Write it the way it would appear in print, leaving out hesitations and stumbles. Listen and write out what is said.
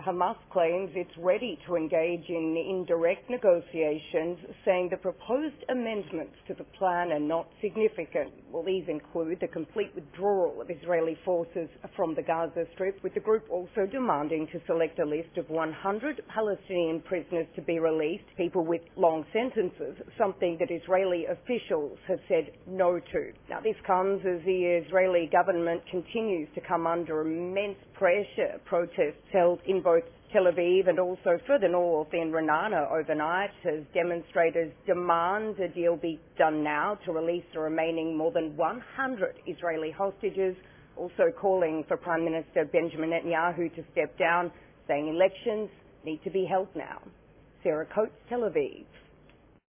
Hamas claims it's ready to engage in indirect negotiations, saying the proposed amendments to the plan are not significant. Well, these include the complete withdrawal of Israeli forces from the Gaza Strip, with the group also demanding to select a list of 100 Palestinian prisoners to be released, people with long sentences, something that Israeli officials have said no to. Now, this comes as the Israeli government continues to come under immense pressure. Protests held in both Tel Aviv and also further north in Ra'anana overnight as demonstrators demand a deal be done now to release the remaining more than 100 Israeli hostages, also calling for Prime Minister Benjamin Netanyahu to step down, saying elections need to be held now. Sarah Coates, Tel Aviv.